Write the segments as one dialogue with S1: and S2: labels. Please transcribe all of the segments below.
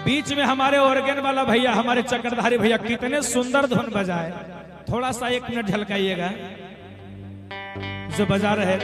S1: बीच में हमारे ऑर्गन वाला भैया, हमारे चक्रधारी भैया कितने सुंदर धुन बजाए। थोड़ा सा 1 मिनट झलकाइएगा जो बजा रहे।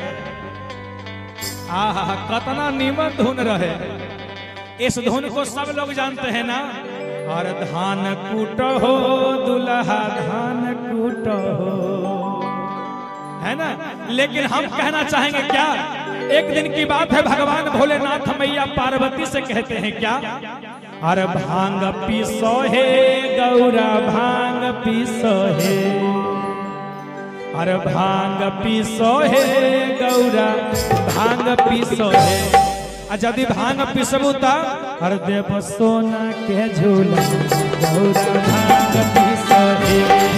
S1: आहा कतना नीमन धुन रहे। इस धुन को सब लोग जानते हैं ना। और धान कूटो हो दुल्हा धान कूटो हो, है ना। लेकिन हम कहना चाहेंगे क्या, एक दिन की बात है, भगवान भोलेनाथ मैया पार्वती से कहते हैं क्या, अरे भांग पीसो हे गौरा भांग पीसो हे, अरे भांग पीसो हे गौरा भांग पीसो हे। यदि भांग पीसबू त हर देव सोना के झूला गौरा भांग पीसो हे।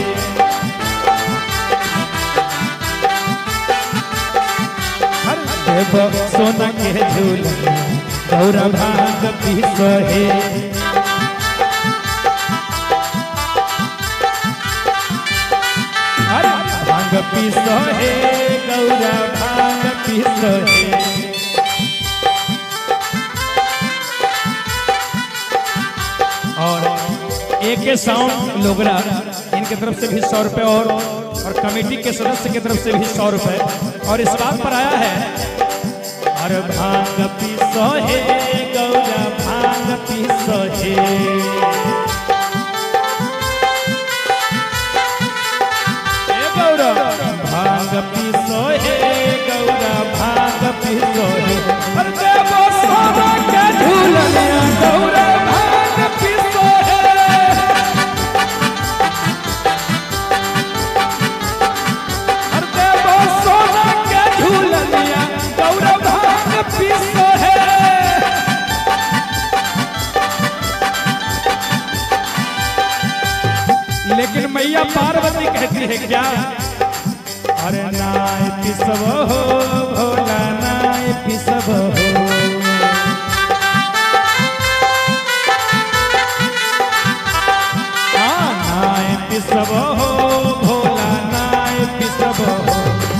S1: हर देव सोना के झूला गौरा भांग पीसो हे। हर भांग पीसो हे गौरा भांग पीसो हे। और एक साउंड लोगरा इनके तरफ से भी 100 रुपए और कमेटी के सदस्य की तरफ से भी 100 रुपए। और इस बात पर आया है, अरे भांग पीसो हे गौरा भांग पीसो हे। गौरा भांग पीसो हे गौरा भांग पीसो हे। अरे देवो सोना के झूलनिया गौरा भांग पीसो हे। अरे देवो सोना के झूलनिया गौरा भांग पीसो है। लेकिन मैया पार्वती कहती है क्या, अरे नाय पिसबो हो भोला नाय पिसबो हो। नाय पिसबो हो भोला नाय पिसबो हो।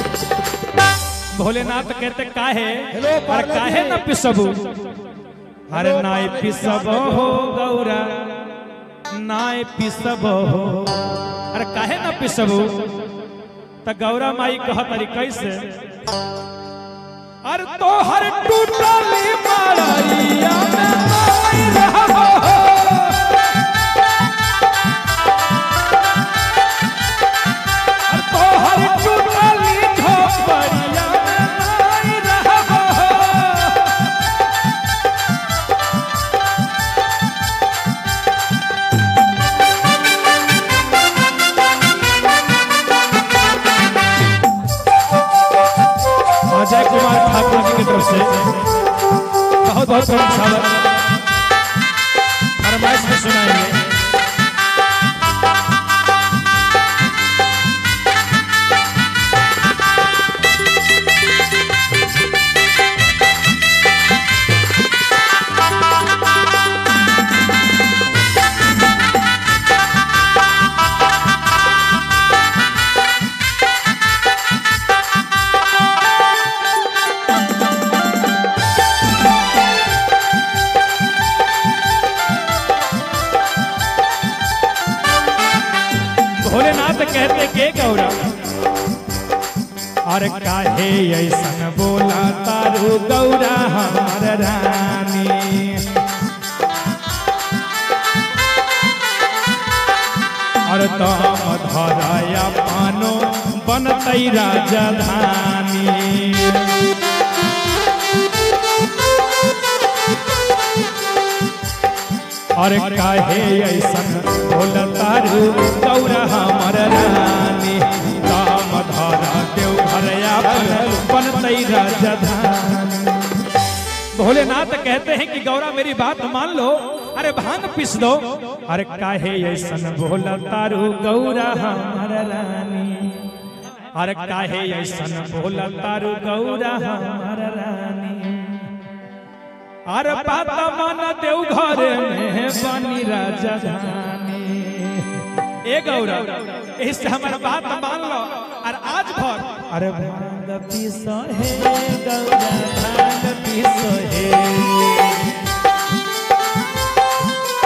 S1: भोलेनाथ कहते काहे, अरे काहे न पिसबू, अरे नाय पिसबो हो गौरा नाय पिसबो हो। अरे काहे न पिसबू, त गौरा माई कहत अरे कैसे, अरे तो हर टूटली मारैया में नाय रहबो हो। अरे तो हर टूटली झोपड़िया में नाय रहबो हो। अजय कुमार ठाकुर जी की तरफ से बहुत बहुत फरमाइश में सुनाएंगे। भोलेनाथ कहते के गौरा, और काहे ऐसन बोला तारू गौरा हमार रानी। और तम धराया पानो बनतई राजधानी। और काहे ऐसन बोला तारू गौरा हमार रानी। दाम धारा देव भरया बनतई राजधानी। भोलेनाथ कहते हैं कि गौरा मेरी बात मान लो, अरे भांग पीस दो। अरे काहे ऐसन बोला तारू गौरा हमार रानी। अरे काहे ऐसन बोला तारू गौरा हमार रानी। अरे बात मान देव घर में बनी राजधानी। ए गौरा इससे हमारा बात मान लो और आज भर अरे भांग पीसो हे गौरा भांग पीसो हे।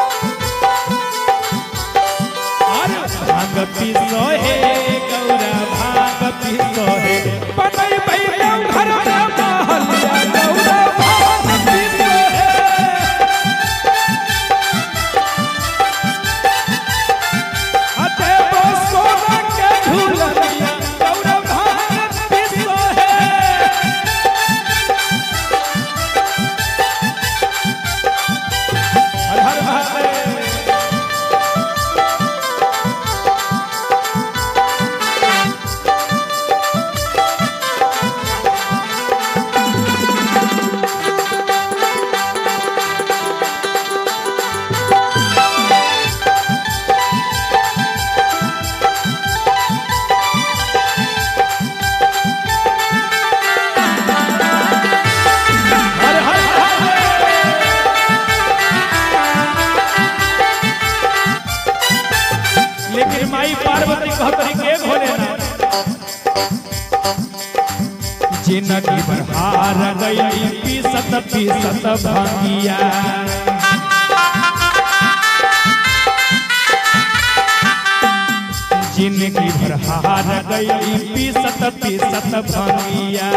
S1: जिंदगी भर हार गई पीसत पीसत भांगिया। जिंदगी भर हार गई पीसत पीसत भांगिया।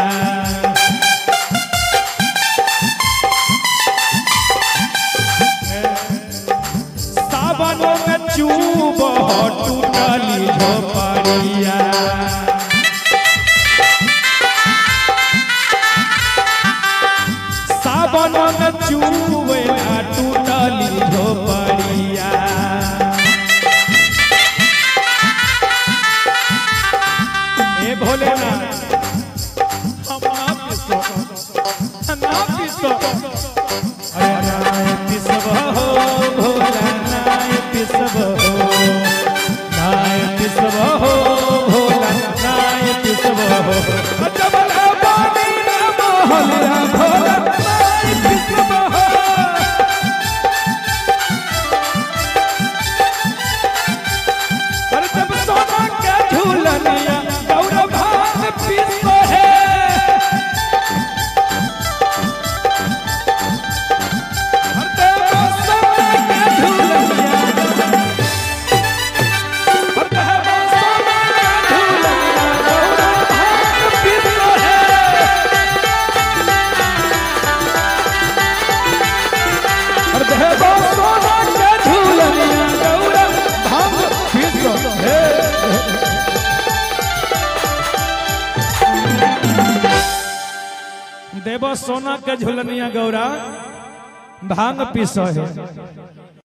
S1: सावनों में चूब टूटली झोपड़िया। सावनों में चूब टूटली झोपड़िया। ए भोलेनाथ हम ना पिसो अरे नाय पिसब हो भोला नाय पिसब हो, नाय पिसब हो भोला नाय पिसब हो। जबला बानी ना मोहलिया भोला नाय पिसब हो। अरे जब सोना के झूलनिया गौरा भांग पिसो है। देव सोना के झुलनिया गौरा भांग पिसो है।